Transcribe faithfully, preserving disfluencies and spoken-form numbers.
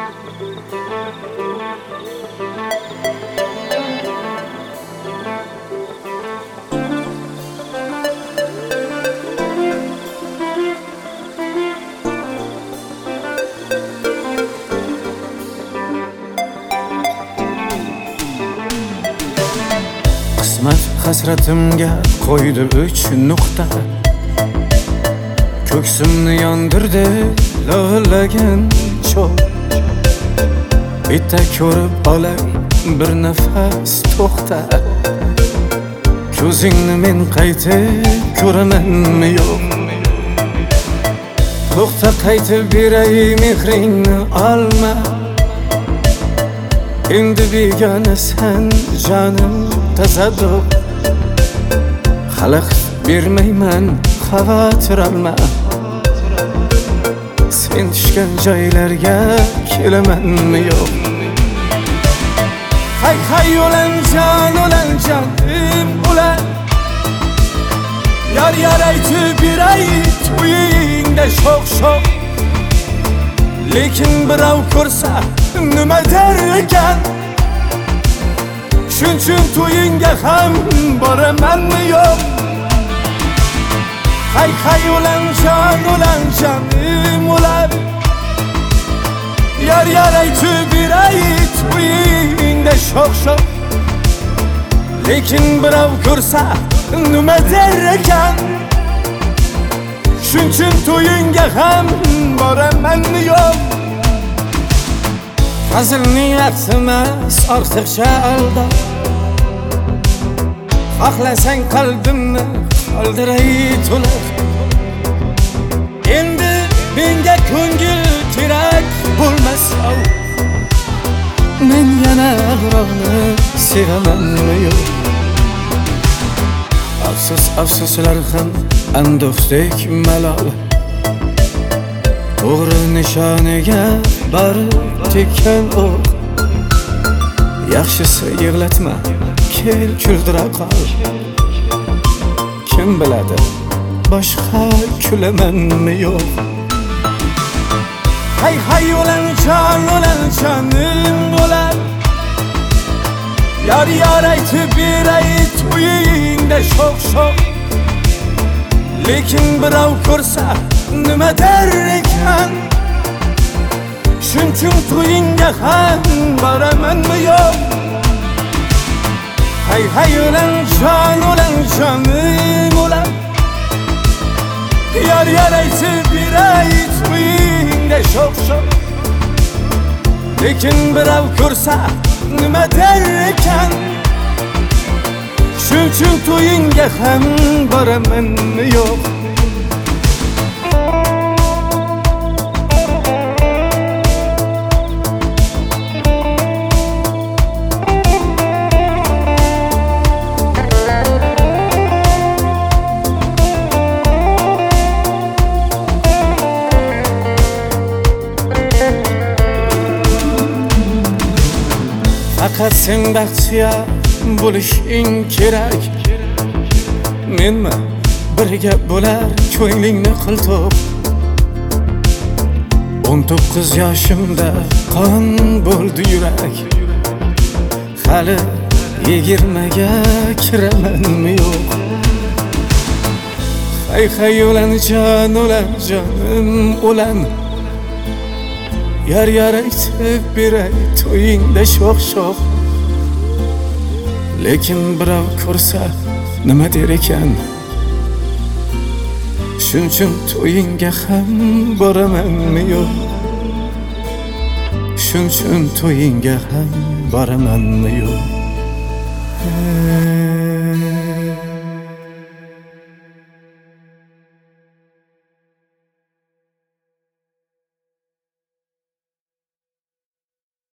Qismat hasratimga qo'ydi uch nuqta, ko'ksimni yondirdi lo'llagan cho'g'. Bitta ko'rib olay bir nafas to'xta, ko'zingni men qaytib ko'ramanmi yo'q? To'xta, qaytib beray mehringni olma, endi begonasan jonim tasadduq. Xalaqit bermayman, xavotir olma, sen tushgan joylarga kelamanmi yo'q? Hay hay o'lanjon o'lanjon ular, yar yar aytib beray to'yingda sho'x sho'x. Lekin birov ko'rsa nima der ekan, shuning uchun to'yingga ham boramanmi yo'q? Hay hay o'lanjon o'lanjon ular, yar yar aytib beray to'yingda sho'x sho'x. Lekin birov ko'rsa nima der ekan, shuning uchun to'yingga ham boramanmi yo'q? Hazil niyat emas, ortiqcha aldab, xohlasang qalbimni qoldiray to'liq. Endi menga ko'ngil kerak bo'lmasa, men yana birovni sevamanmi yo'q? Afsus afsuslar ham ando'xdek malol, to'g'ri nishoniga borib tekkan o'q. Yaxshisi yig'latma, kel kuldira qol, kim biladi boshqa kulamanmi yo'q? Hay hay o'lanjon o'lanjonim bo'lar, yar yar aytib beray to'yingda sho'x sho'x. Lekin birov ko'rsa nima der ekan, shuning uchun to'yingga ham boramanmi yo'q? Hay hay o'lanjon o'lanjonim bo'lar, yar yar aytib beray to'yingda sho'x sho'x. Lekin birov ko'rsa nima der ekan, shuning uchun to'yingga ham boramanmi yo'q? Faqat sen baxtiyor bo'lishing kerak, menmi birga bo'lar ko'nglingni qiltoq. o'n to'qqiz yoshimda qon bo'ldi yurak, hali yigirmaga kiramanmi yo'q? Hay hay o'lanjon o'lanjonim o'lan, yar yar aytib beray to'yingda sho'x sho'x. Lekin birov ko'rsa nima der ekan, shuning uchun to'yingga ham boramanmi yo'q? Shuning uchun to'yingga ham boramanmi yo'q?